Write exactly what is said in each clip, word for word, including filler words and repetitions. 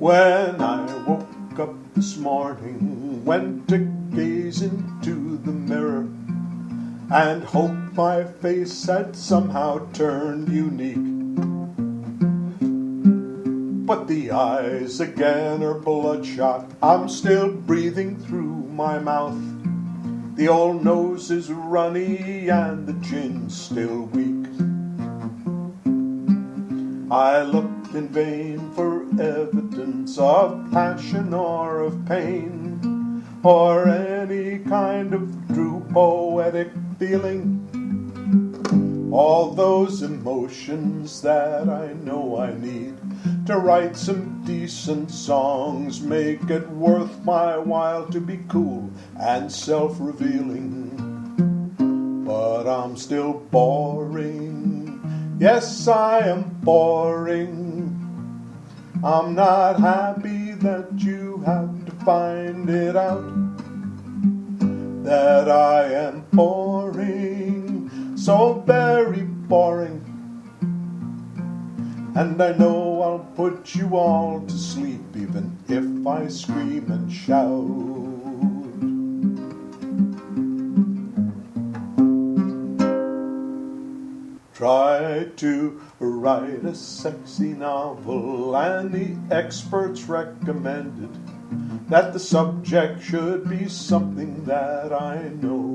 When I woke up this morning, went to gaze into the mirror, and hoped my face had somehow turned unique. But the eyes again are bloodshot, I'm still breathing through my mouth. The old nose is runny and the chin's still weak. I looked in vain for evidence of passion or of pain, or any kind of true poetic feeling. All those emotions that I know I need to write some decent songs, make it worth my while to be cool and self-revealing. But I'm still boring. Yes, I am boring. I'm not happy that you have to find it out that I am boring, so very boring. And I know I'll put you all to sleep, even if I scream and shout. Try to write a sexy novel, and the experts recommended that the subject should be something that I know.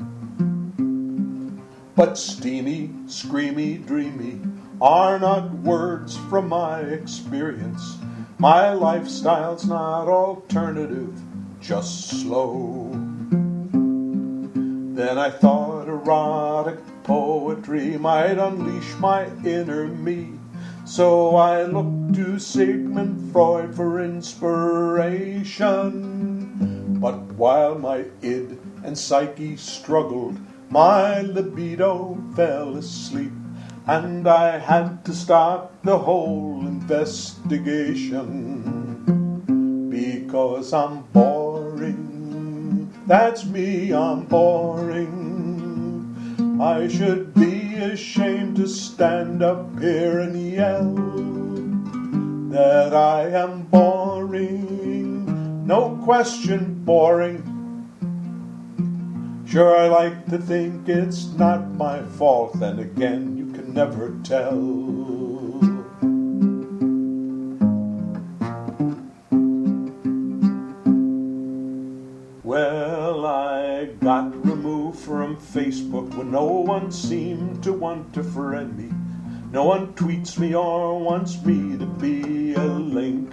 But steamy, screamy, dreamy are not words from my experience. My lifestyle's not alternative, just slow. Then I thought erotic poetry might unleash my inner me, so I looked to Sigmund Freud for inspiration. But while my id and psyche struggled, my libido fell asleep, and I had to stop the whole investigation. Because I'm boring, that's me, I'm boring. I should be ashamed to stand up here and yell that I am boring. No question, boring. Sure, I like to think it's not my fault, then again, you can never tell. Well, I got removed from Facebook when no one seemed to want to friend me. No one tweets me or wants me to be a link.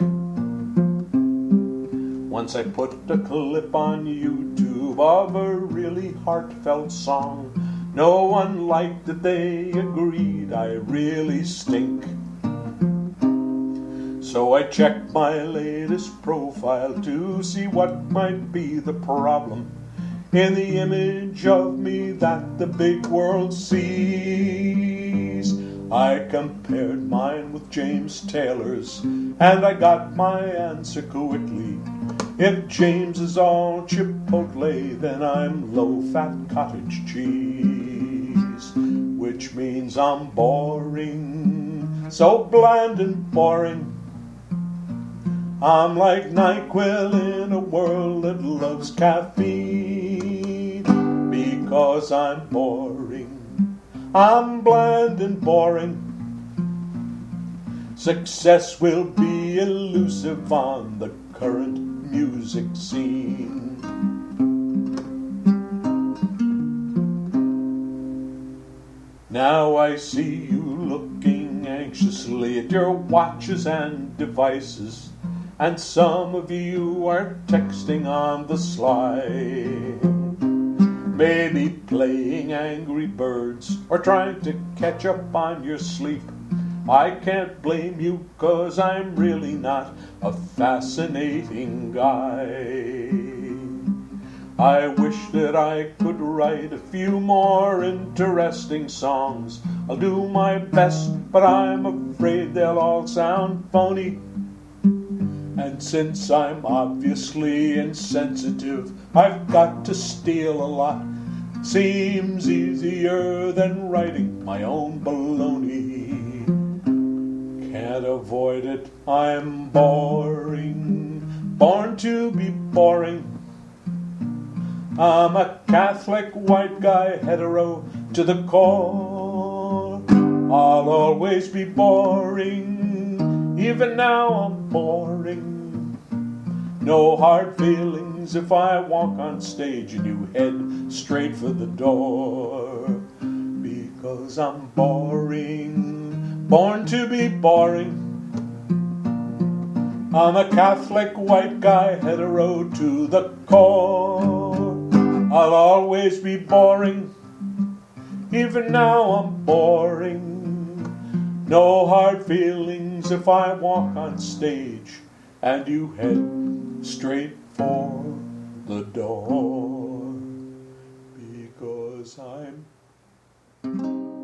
Once I put a clip on YouTube of a really heartfelt song. No one liked it, they agreed I really stink. So I checked my latest profile to see what might be the problem in the image of me that the big world sees. I compared mine with James Taylor's, and I got my answer quickly. If James is all Chipotle, then I'm low-fat cottage cheese, which means I'm boring, so bland and boring. I'm like NyQuil in a world that loves caffeine, because I'm boring. I'm bland and boring. Success will be elusive on the current music scene. Now I see you looking anxiously at your watches and devices, and some of you are texting on the sly, maybe playing Angry Birds or trying to catch up on your sleep. I can't blame you, 'cause I'm really not a fascinating guy. I wish that I could write a few more interesting songs. I'll do my best, but I'm afraid they'll all sound phony. And since I'm obviously insensitive, I've got to steal a lot. Seems easier than writing my own baloney. Can't can't avoid it. I'm boring, born to be boring. I'm a Catholic white guy, hetero to the core. I'll always be boring, even now I'm boring. No hard feelings if I walk on stage and you head straight for the door. Because I'm boring, born to be boring. I'm a Catholic white guy, hetero to the core. I'll always be boring, even now I'm boring. No hard feelings if I walk on stage and you head straight for the door. Because I'm